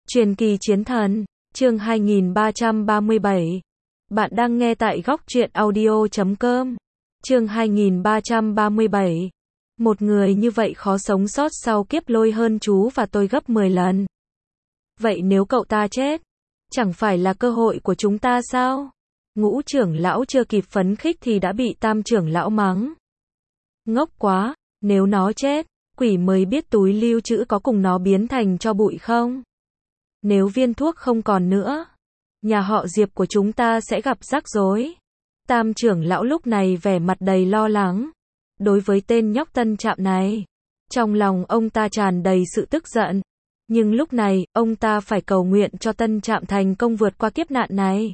Truyền kỳ chiến thần, chương 2337. Bạn đang nghe tại góc truyện audio.com. Chương 2337. Một người như vậy khó sống sót sau kiếp lôi hơn chú và tôi gấp 10 lần. Vậy nếu cậu ta chết, chẳng phải là cơ hội của chúng ta sao? Ngũ trưởng lão chưa kịp phấn khích thì đã bị tam trưởng lão mắng. Ngốc quá, nếu nó chết, quỷ mới biết túi lưu trữ có cùng nó biến thành tro bụi không? Nếu viên thuốc không còn nữa, nhà họ Diệp của chúng ta sẽ gặp rắc rối. Tam trưởng lão lúc này vẻ mặt đầy lo lắng. Đối với tên nhóc Tân Trạm này, trong lòng ông ta tràn đầy sự tức giận. Nhưng lúc này, ông ta phải cầu nguyện cho Tân Trạm thành công vượt qua kiếp nạn này.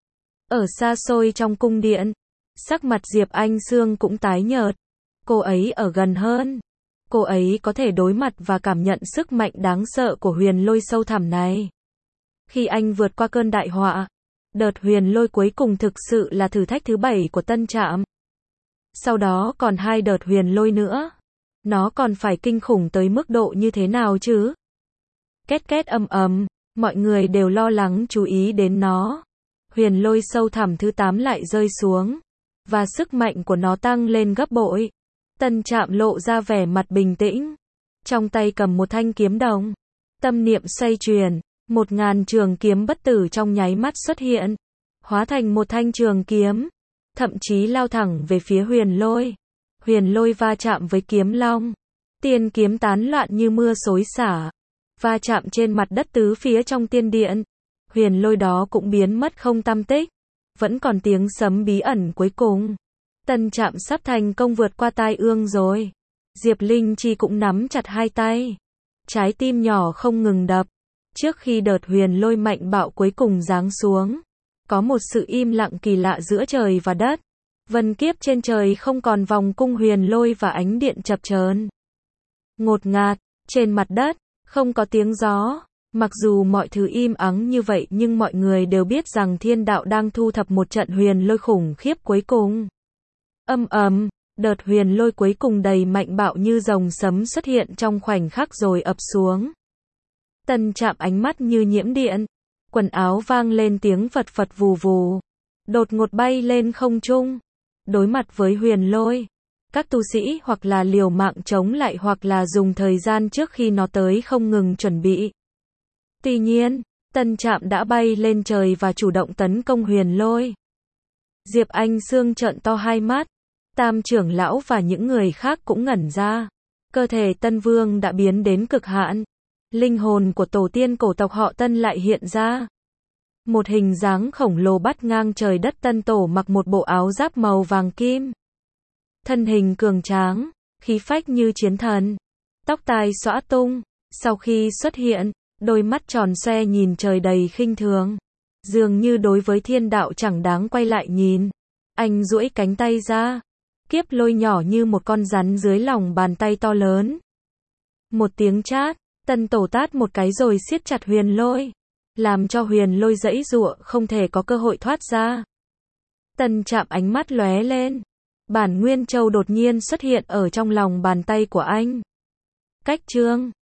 Ở xa xôi trong cung điện, sắc mặt Diệp Anh Sương cũng tái nhợt. Cô ấy ở gần hơn. Cô ấy có thể đối mặt và cảm nhận sức mạnh đáng sợ của huyền lôi sâu thẳm này. Khi anh vượt qua cơn đại họa, đợt huyền lôi cuối cùng thực sự là thử thách thứ 7 của Tân Trạm. Sau đó còn 2 đợt huyền lôi nữa. Nó còn phải kinh khủng tới mức độ như thế nào chứ? Két két ầm ầm, mọi người đều lo lắng chú ý đến nó. Huyền lôi sâu thẳm thứ 8 lại rơi xuống, và sức mạnh của nó tăng lên gấp bội. Tân Trạm lộ ra vẻ mặt bình tĩnh, trong tay cầm một thanh kiếm đồng. Tâm niệm xoay chuyển, 1000 trường kiếm bất tử trong nháy mắt xuất hiện, hóa thành một thanh trường kiếm, thậm chí lao thẳng về phía huyền lôi. Huyền lôi va chạm với kiếm long, tiên kiếm tán loạn như mưa xối xả, va chạm trên mặt đất tứ phía trong tiên điện. Huyền lôi đó cũng biến mất không tăm tích, vẫn còn tiếng sấm bí ẩn cuối cùng. Tân Trạm sắp thành công vượt qua tai ương rồi. Diệp Linh Chi cũng nắm chặt hai tay, trái tim nhỏ không ngừng đập. Trước khi đợt huyền lôi mạnh bạo cuối cùng giáng xuống, có một sự im lặng kỳ lạ giữa trời và đất. Vân kiếp trên trời không còn vòng cung huyền lôi và ánh điện chập chờn. Ngột ngạt, trên mặt đất, không có tiếng gió. Mặc dù mọi thứ im ắng như vậy nhưng mọi người đều biết rằng thiên đạo đang thu thập một trận huyền lôi khủng khiếp cuối cùng. Âm ầm, đợt huyền lôi cuối cùng đầy mạnh bạo như rồng sấm xuất hiện trong khoảnh khắc rồi ập xuống. Tân Trạm ánh mắt như nhiễm điện, quần áo vang lên tiếng phật phật vù vù, đột ngột bay lên không trung. Đối mặt với huyền lôi, các tu sĩ hoặc là liều mạng chống lại hoặc là dùng thời gian trước khi nó tới không ngừng chuẩn bị. Tuy nhiên, Tân Trạm đã bay lên trời và chủ động tấn công huyền lôi. Diệp Anh Sương trợn to hai mắt, tam trưởng lão và những người khác cũng ngẩn ra. Cơ thể Tân Vương đã biến đến cực hạn. Linh hồn của tổ tiên cổ tộc họ Tân lại hiện ra. Một hình dáng khổng lồ bắt ngang trời đất. Tân tổ mặc một bộ áo giáp màu vàng kim. Thân hình cường tráng, khí phách như chiến thần. Tóc tai xõa tung, sau khi xuất hiện, đôi mắt tròn xoe nhìn trời đầy khinh thường. Dường như đối với thiên đạo chẳng đáng quay lại nhìn. Anh duỗi cánh tay ra. Kiếp lôi nhỏ như một con rắn dưới lòng bàn tay to lớn. Một tiếng chát, Tân tổ tát một cái rồi siết chặt huyền lôi, làm cho huyền lôi giãy giụa không thể có cơ hội thoát ra. Tân Trạm ánh mắt lóe lên. Bản Nguyên Châu đột nhiên xuất hiện ở trong lòng bàn tay của anh. Cách chương